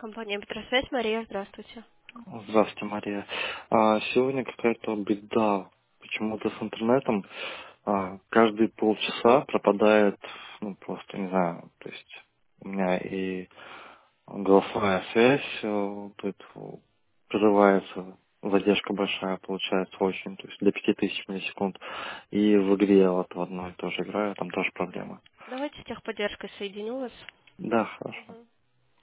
Компания «Петросвязь», Мария, здравствуйте. Здравствуйте, Мария. Сегодня какая-то беда почему-то с интернетом. Каждые полчаса пропадает, ну, просто, не знаю, то есть у меня и голосовая связь прерывается, задержка большая получается очень, то есть до 5000 миллисекунд. И в игре вот в одной тоже играю, там тоже проблемы. Давайте с техподдержкой соединю вас. Да, хорошо. Мгм.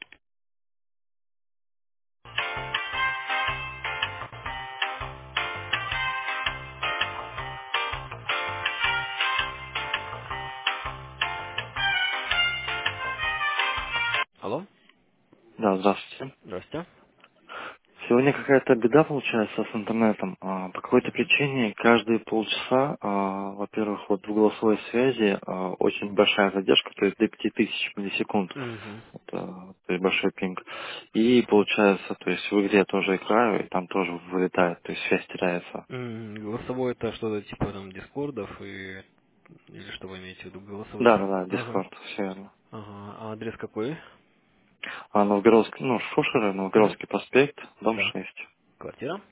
Алло, Да, здравствуйте. здрасте. Сегодня какая-то беда получается с интернетом. По какой-то Мгм. причине каждые полчаса, во-первых, вот в голосовой связи очень большая задержка, то есть до 5000 миллисекунд. Мгм. То есть большой пинг. И получается, то есть в игре тоже играю, и там тоже вылетает, то есть связь теряется. Голосовой это что-то типа там дискордов или что вы имеете в виду голосовых? Да, да, да, Ага. Discord, все верно. Ага. А адрес какой? Новгородский, ну, Шушера, Мгм. Новгородский проспект, дом Да. 6, Квартира?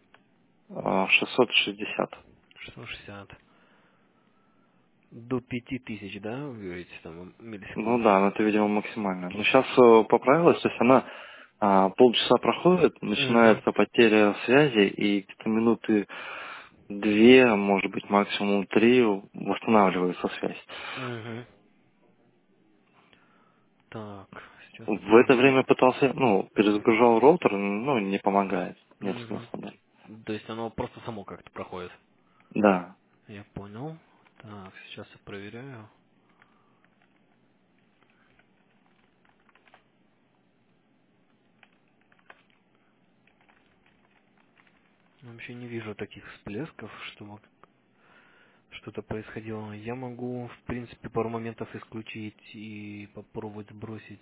660. 660. До 5000, да, вы говорите, там, Ну миллисекунд? да, ну это, видимо, максимально. Но сейчас поправилась, то есть она полчаса проходит, Угу. начинается потеря связи, и где-то минуты две, может быть, максимум три восстанавливается связь. Угу. Так, сейчас я В это проверю. время пытался, ну, перезагружал роутер, ну, не помогает. Нет Угу. смысла, да. То есть оно просто само как-то проходит. Да. Я понял. Так, сейчас я проверяю. Вообще не вижу таких всплесков, что что-то происходило. Я могу, в принципе, пару моментов исключить и попробовать сбросить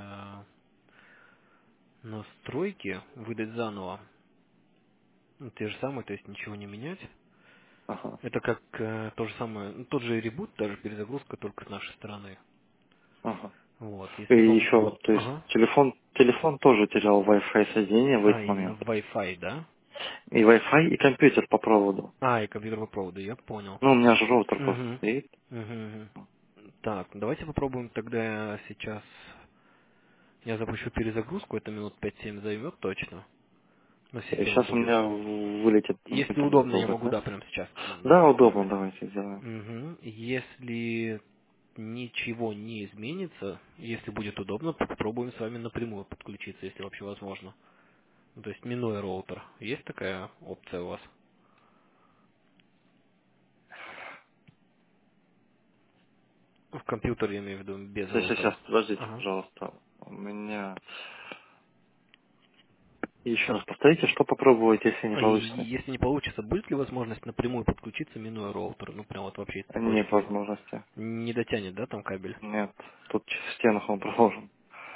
настройки, выдать заново. Ну, те же самые, то есть ничего не менять. Ага. Это как то же самое, ну, тот же ребут, даже перезагрузка только с нашей стороны. Ага. Вот, И если вам... еще, то есть Ага. телефон тоже терял Wi-Fi соединение в А, этот именно момент. Wi-Fi, да? И Wi-Fi, и компьютер по проводу. А, и компьютер по проводу, я понял. Ну, у меня же роутер просто Угу. стоит. Угу. Так, давайте попробуем тогда сейчас. Я запущу перезагрузку, это минут 5-7 займет точно. Но система Сейчас у будет. меня вылетит Если интернет удобно, я долго, могу, да? да, прямо сейчас Да, удобно, нажать. давайте сделаем. Угу. Если ничего не изменится, если будет удобно, попробуем с вами напрямую подключиться, если вообще возможно. Ну, то есть минуя роутер. Есть такая опция у вас? В компьютере, я имею в виду, без Сейчас, роутера. подождите, Ага. пожалуйста. У меня... Еще раз повторите, что попробовать, если не А и получится? если не получится, будет ли возможность напрямую подключиться, минуя роутер? Ну, прям вот вообще из Нет цепочки. возможности. Не дотянет, да, там кабель? Нет. Тут в стенах он проложен.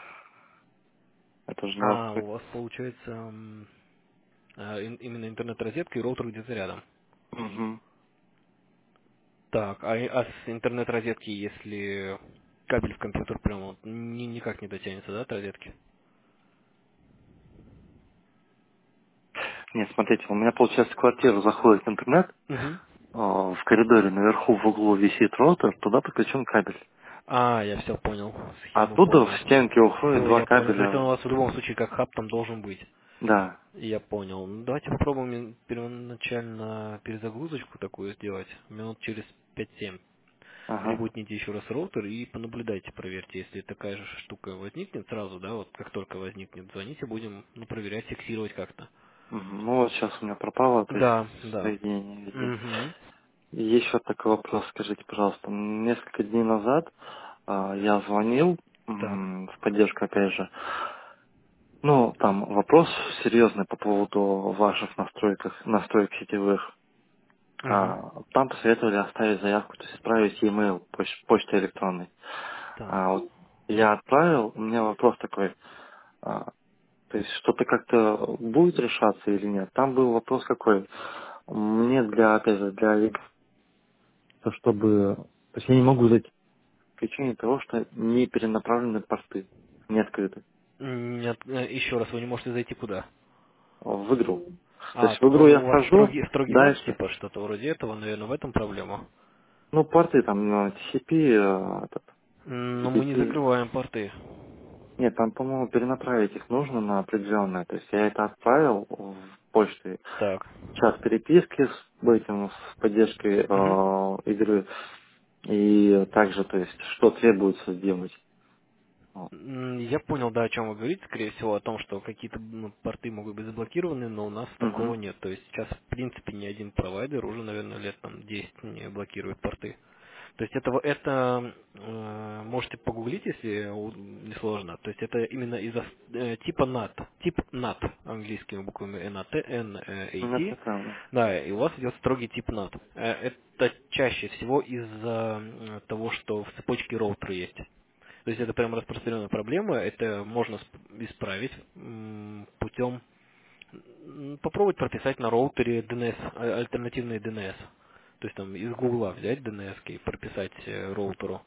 Это же надо А, у хоть... вас получается именно интернет-розетка и роутер где-то рядом. Угу. Так, а с интернет-розетки, если кабель в компьютер прям вот никак не дотянется, да, от розетки? Нет, смотрите, у меня, получается, в квартиру заходит интернет, Угу. в коридоре наверху в углу висит роутер, туда подключен кабель. А, я все понял, А схему оттуда в понял. стенке уходят Все, два я понял. То есть он кабеля. у вас в любом случае как хаб там должен быть. Да. Я понял. Ну, давайте попробуем первоначально перезагрузочку такую сделать. Минут через 5-7. Ага. Ребутните еще раз роутер и понаблюдайте, проверьте. Если такая же штука возникнет сразу, да, вот как только возникнет, звоните, будем проверять, фиксировать как-то. Мгм. Ну вот сейчас у меня пропало, то есть Да, да. соединение везде. Угу. И есть вот такой вопрос, скажите, пожалуйста. Несколько дней назад я звонил Так. в поддержку, опять же. Ну, там вопрос серьезный по поводу ваших настроек сетевых. Угу. Там посоветовали оставить заявку, то есть отправить e-mail почтой электронной. Так. Вот я отправил, у меня вопрос такой, а, то есть что-то как-то будет решаться или нет. Там был вопрос какой. Мне опять же, чтобы... То есть я не могу зайти по причине того, что не перенаправлены посты, не открыты. Нет, еще раз, вы не можете зайти куда? в игру. То А, есть в игру я у вас вхожу, строгий NAT, дальше, типа, что-то вроде этого, наверное, в этом проблема. ну, порты там TCP, этот, Но мы не UDP. закрываем порты. Нет, там, по-моему, перенаправить их нужно на определенное. То есть я это отправил в почту, Так. чат переписки с этим, с поддержкой Мгм. игры. И также, то есть, что требуется сделать. Вот. Я понял, да, о чем вы говорите, скорее всего, о том, что какие-то порты могут быть заблокированы, но у нас такого Мгм. нет. То есть сейчас, в принципе, ни один провайдер уже, наверное, лет там 10 не блокирует порты. То есть это можете погуглить, если не сложно. То есть это именно из-за типа NAT. Тип NAT английскими буквами Ну, это NAT. правда. Да, и у вас идет строгий тип NAT. Это чаще всего из-за того, что в цепочке роутера есть. То есть это прям распространенная проблема. Это можно исправить путем попробовать прописать на роутере DNS, альтернативный DNS. То есть там из Гугла взять DNS и прописать роутеру.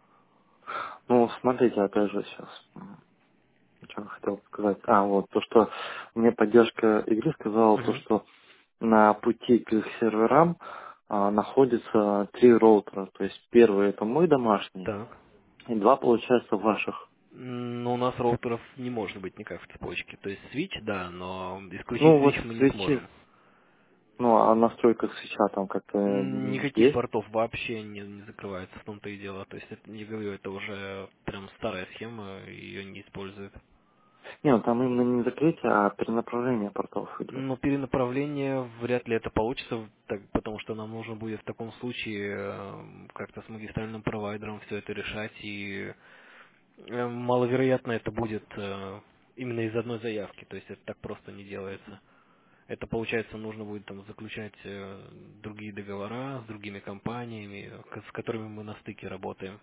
Ну, смотрите, опять же, сейчас, что я хотел сказать. А, вот, то, что мне поддержка игры сказала, то, Мгм. что на пути к их серверам находится 3 роутера. То есть первый это мой домашний, Так. и 2, получается, ваших. Но у нас роутеров не может быть никак в цепочке. То есть switch, да, но исключить Ну, вот switch мы в не свече, сможем. ну, а настройка свеча там как-то Никаких есть? портов вообще не закрывается, в том-то и дело. То есть это, не говорю, это уже прям старая схема, ее не используют. Не, ну там именно не закрытие, а перенаправление портов идет. Но перенаправление вряд ли это получится, потому что нам нужно будет в таком случае как-то с магистральным провайдером все это решать, и маловероятно это будет именно из одной заявки, то есть это так просто не делается. Это, получается, нужно будет там заключать другие договора с другими компаниями, с которыми мы на стыке работаем.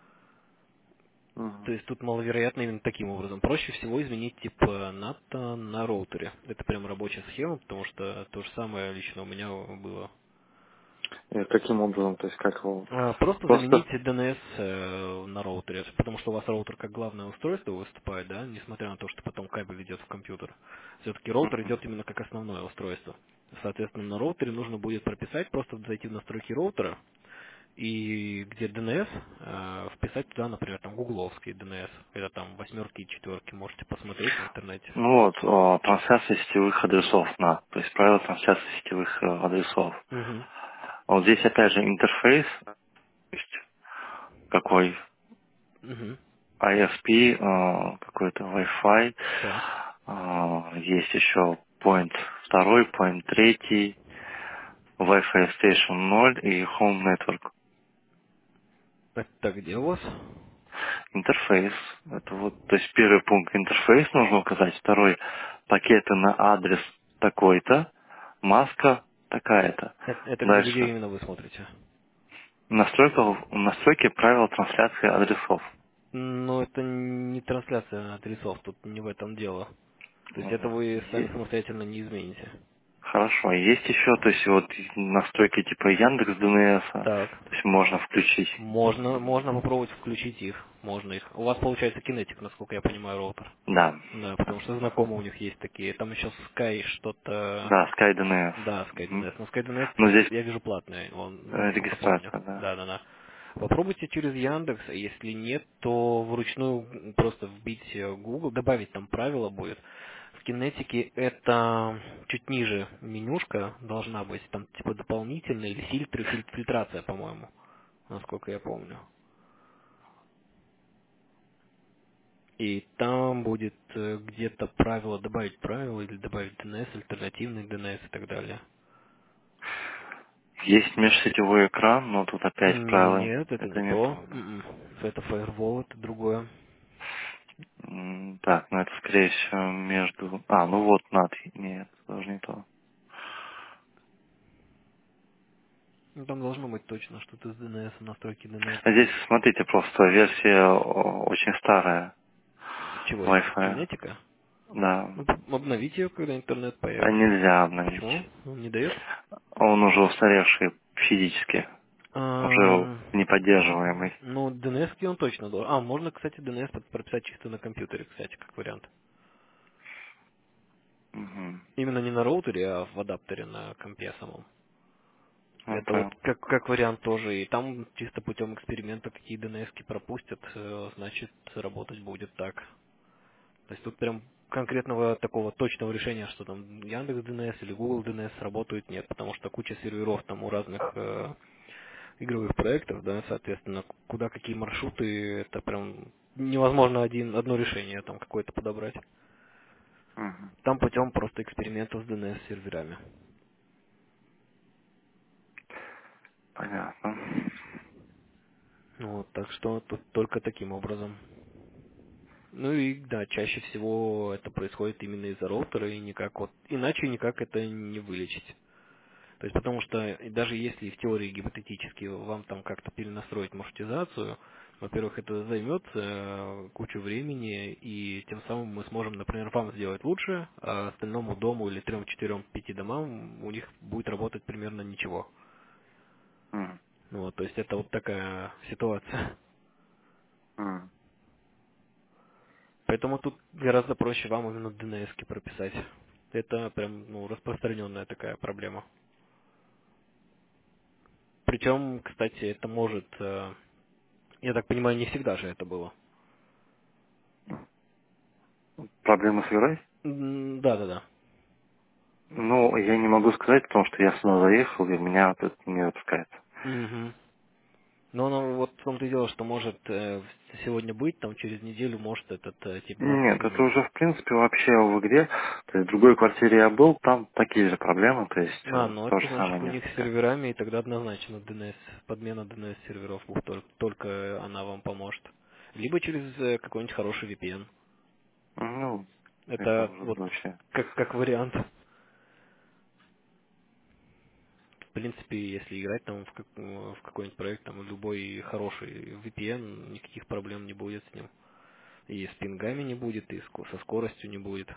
То Мгм. есть тут маловероятно именно таким образом. Проще всего изменить тип НАТО на роутере. Это прям рабочая схема, потому что то же самое лично у меня было. И каким образом, то есть как его... Просто заменить Просто... DNS на роутере, потому что у вас роутер как главное устройство выступает, да, несмотря на то, что потом кабель идет в компьютер. Все-таки роутер Мгм. идет именно как основное устройство. Соответственно, на роутере нужно будет прописать, просто зайти в настройки роутера, и где DNS, вписать туда, например, там гугловский DNS, это там восьмерки и четверки, можете посмотреть в интернете. Ну вот, трансляция сетевых адресов на, то есть правила трансляции сетевых адресов. Угу. Вот здесь опять же интерфейс, то есть какой Угу. ISP, какой-то Wi-Fi, Так. есть еще point второй, point третий, Wi-Fi Station 0 и Home Network. Это где у вас? Интерфейс. Это вот, то есть первый пункт интерфейс нужно указать, второй пакеты на адрес такой-то, маска такая-то. Это где Дальше. именно вы смотрите? Настройки правил трансляции адресов. Но это не трансляция адресов, тут не в этом дело. То есть это вы сами самостоятельно не измените. Хорошо. Есть еще, то есть вот настройки типа Яндекс ДНС, Так. то есть можно включить. Можно попробовать включить их. Можно их. У вас получается кинетик, насколько я понимаю, роутер. Да. Да, потому что знакомые у них есть такие. Там еще Sky что-то. Да, Sky DNS. Да, Мгм. SkyDNS. Но SkyDNS Но здесь я вижу платный, он, насколько помню. регистрация, да. Да, да, да. Попробуйте через Яндекс, а если нет, то вручную просто вбить Google, добавить там правила будет. В кинетике это чуть ниже менюшка должна быть, там типа дополнительная или фильтрация, по-моему, насколько я помню. И там будет где-то правило, добавить правила или добавить DNS, альтернативный DNS и так далее. Есть межсетевой экран, но тут опять правила. Нет, это Это не не то. то. Это Firewall, это другое. Так, ну это скорее всего между... А, ну вот, над. Нет, тоже не то. Ну, там должно быть точно что-то с DNS, настройки DNS. А здесь, смотрите, просто версия очень старая Чего именно? Wi-Fi. Кинетика? Да. Ну, обновите ее, когда интернет А появится. нельзя обновить. Почему? Он не дает? Он уже устаревший физически. уже неподдерживаемый. Ну, DNS он точно должен. Можно, кстати, DNS прописать чисто на компьютере, кстати, как вариант. Мгм. Именно не на роутере, а в адаптере на компе самом. Ну, Это вот понял. как вариант тоже. И там чисто путем эксперимента какие DNS-ки пропустят, значит, работать будет так. То есть тут прям конкретного такого точного решения, что там Яндекс DNS или Google DNS работают, нет, потому что куча серверов там у разных игровых проектов, да, соответственно, куда какие маршруты, это прям невозможно одно решение там какое-то подобрать. Мгм. Там путем просто экспериментов с DNS серверами. Понятно. Вот, так что тут только таким образом. Ну и да, чаще всего это происходит именно из-за роутера, и никак вот иначе никак это не вылечить. То есть потому что даже если в теории гипотетически вам там как-то перенастроить маршрутизацию, во-первых, это займет кучу времени, и тем самым мы сможем, например, вам сделать лучше, а остальному дому или 3, 4, 5 домам у них будет работать примерно ничего. Мгм. Ну вот, то есть это вот такая ситуация. Мгм. Поэтому тут гораздо проще вам именно DNS-ки прописать. Это прям распространенная такая проблема. Причем, кстати, это может, я так понимаю, не всегда же это было. Проблемы с игрой? Да. Ну, я не могу сказать, потому что я сюда заехал, и меня тут не запускает. Угу. Но оно вот в том-то и дело, что может сегодня быть, там через неделю может этот тип NAT Нет, это уже, смениться. в принципе, вообще в игре. То есть в другой квартире я был, там такие же проблемы, то есть Ну то это же значит самое у них с несколько. серверами, и тогда однозначно DNS, подмена DNS серверов будет только она вам поможет. Либо через какой-нибудь хороший VPN. Ну, это Это уже вот вообще. как вариант. В принципе, если играть там в какой-нибудь проект, там любой хороший VPN, никаких проблем не будет с ним. И с пингами не будет, и со скоростью не будет.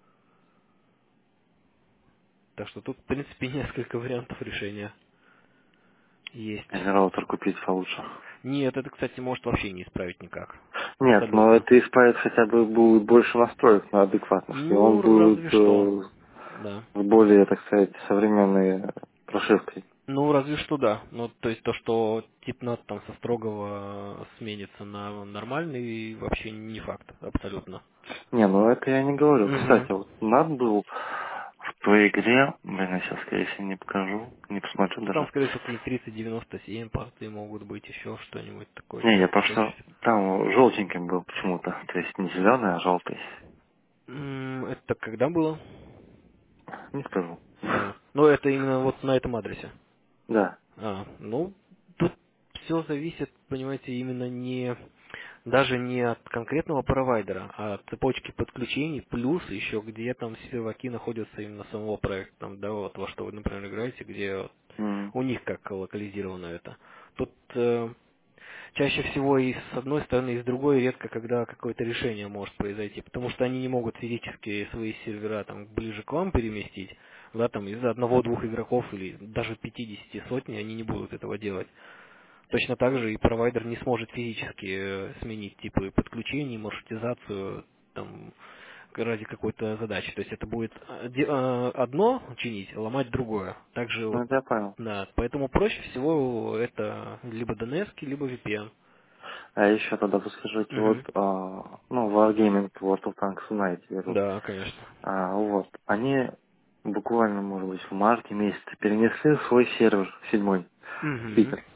Так что тут, в принципе, несколько вариантов решения есть. Или роутер купить получше. Нет, это, кстати, может вообще не исправить никак. Нет, но Абсолютно. это исправит хотя бы будет больше настроек на адекватность, и он Ну, будет разве что. Да. с более, так сказать, современной прошивкой. Ну, разве что да. Ну, то есть то, что типнат там со строгого сменится на нормальный, вообще не факт. Абсолютно. Не, ну это я не говорю. Угу. Кстати, вот над был в той игре, блин, я сейчас, если не покажу, не посмотрю Ну, там, даже. скорее всего, какие-нибудь 3097 порты могут быть, еще что-нибудь такое, Не, я чего просто хочешь. там желтеньким был почему-то. То есть не зеленый, а желтый. Это когда было? Не скажу. Ну, это именно вот на этом адресе. Да. Ну, тут все зависит, понимаете, именно даже не от конкретного провайдера, а от цепочки подключений, плюс еще где там серваки находятся именно самого проекта, там, да, вот во что вы, например, играете, где вот М. у них как локализировано это. Тут чаще всего и с одной стороны, и с другой редко, когда какое-то решение может произойти, потому что они не могут физически свои сервера там ближе к вам переместить, да, там из-за одного-двух игроков или даже 50 сотни они не будут этого делать. Точно так же и провайдер не сможет физически сменить типы подключений, маршрутизацию там ради какой-то задачи. То есть это будет одно чинить, ломать другое. Также Ну, вот, это я понял. да, поэтому проще всего это либо DNS, либо VPN. А еще тогда подскажите, вот, Мгм. ну, Wargaming, World of Tanks знаете, я тут. Да, конечно. Вот, они буквально, может быть, в марте месяце перенесли свой сервер седьмой в Мгм. Питер.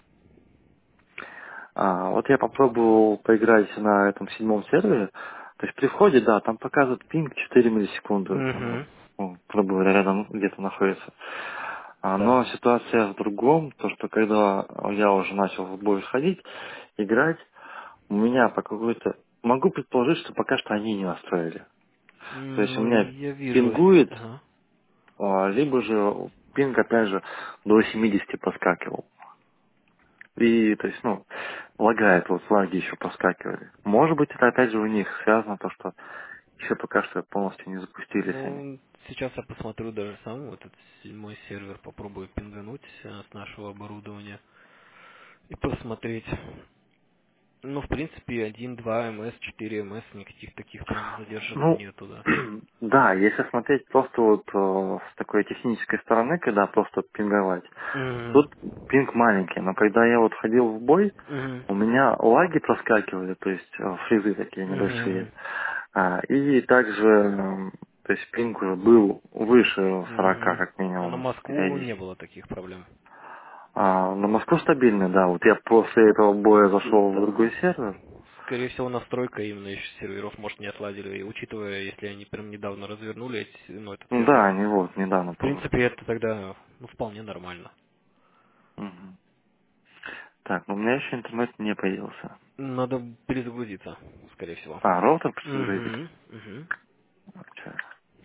Вот я попробовал поиграть на этом седьмом сервере. То есть при входе, да, там показывает пинг 4 миллисекунды. Мгм. Грубо говоря, рядом где-то находится. Да. Но ситуация в другом, то что когда я уже начал в бой ходить, играть, у меня по какой-то... Могу предположить, что пока что они не настроили. То есть у Ну, меня я вижу. пингует, Ага. либо же пинг опять же до 70 поскакивал. И, то есть, ну, лагает, вот лаги еще проскакивали. Может быть, это опять же у них связано, то, что еще пока что полностью не запустились они. Ну, сейчас я посмотрю даже сам вот этот седьмой сервер, попробую пингануть с нашего оборудования. и посмотреть. Ну, в принципе, 1, 2 МС, 4 МС, никаких таких прям задержек Ну, нету, да. да, если смотреть просто вот с такой технической стороны, когда просто пинговать, Мгм. тут пинг маленький, но когда я вот ходил в бой, Мгм. у меня лаги проскакивали, то есть фризы такие Мгм. небольшие. И также, то есть пинг уже был выше 40 Мгм. как А на минимум Москву не периодически. было таких проблем. На Москву стабильный, да. Вот я после этого боя зашел в другой сервер. Скорее всего, настройка именно еще серверов, может, не отладили. И учитывая, если они прям недавно развернули ну, этот Ну да, сервер, они вот недавно в тоже. принципе, это тогда ну, вполне нормально. Мгм. Так, ну у меня еще интернет не появился. Надо перезагрузиться, скорее всего. Роутер перезагрузить? Угу. Угу. Щас.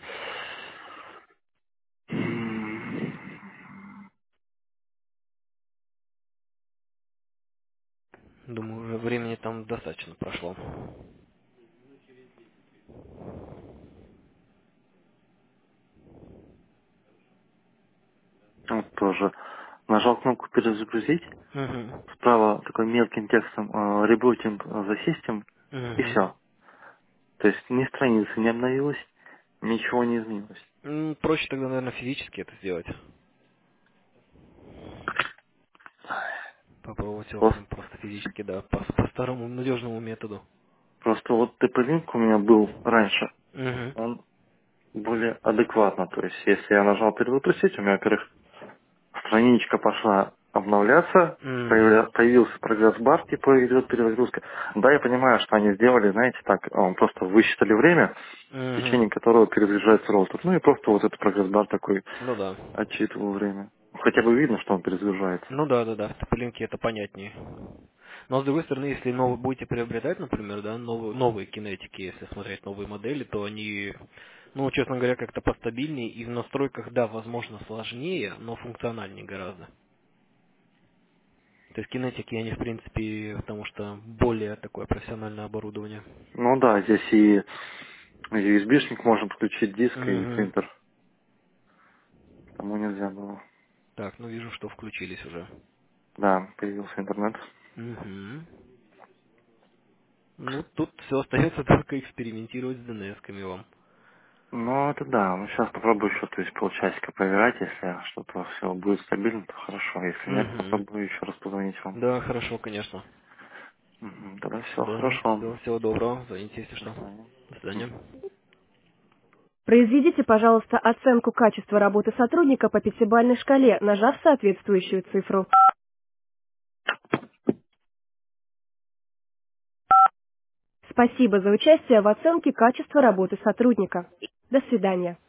М, Думаю, уже времени там достаточно прошло. Вот тоже. Нажал кнопку перезагрузить. Угу. Справа такой мелким текстом rebooting the system. И Угу. все. То есть ни страница не обновилась, ничего не изменилось. Проще тогда, наверное, физически это сделать. Попробовать его Просто, прям просто физически, да, по старому надежному методу. просто вот TP-Link у меня был раньше. Угу. Он более адекватно. То есть, если я нажал перезапустить, у меня, во-первых, страничка пошла обновляться, Угу. появился прогресс-бар, типа идет перезагрузка. Да, я понимаю, что они сделали, знаете, так, просто высчитали время, в Угу. течение которого перезагружается роутер. Ну и просто вот этот прогресс-бар такой Ну да. отчитывал время. Хотя бы видно, что он перезагружается. Ну да, да, да, в тополинке это понятнее. Но с другой стороны, если будете приобретать, например, да, новые кинетики, если смотреть новые модели, то они, ну, честно говоря, как-то постабильнее и в настройках, да, возможно, сложнее, но функциональнее гораздо. То есть кинетики, они, в принципе, потому что более такое профессиональное оборудование. Ну да, здесь и USB-шник можно подключить, диск и Угу. принтер. Тому нельзя было. Так, ну вижу, что включились уже. Да, появился интернет. Угу. Ну, тут все остается только экспериментировать с DNS-ками вам. Ну, это да. Ну, сейчас попробую еще, то есть полчасика поиграть. Если что-то все будет стабильно, то хорошо. Если нет, Угу. попробую еще раз позвонить вам. Да, хорошо, конечно. Тогда все Да, хорошо. все, всего доброго. Звоните, если До что. свидания. До свидания. Произведите, пожалуйста, оценку качества работы сотрудника по пятибалльной шкале, нажав соответствующую цифру. Спасибо за участие в оценке качества работы сотрудника. До свидания.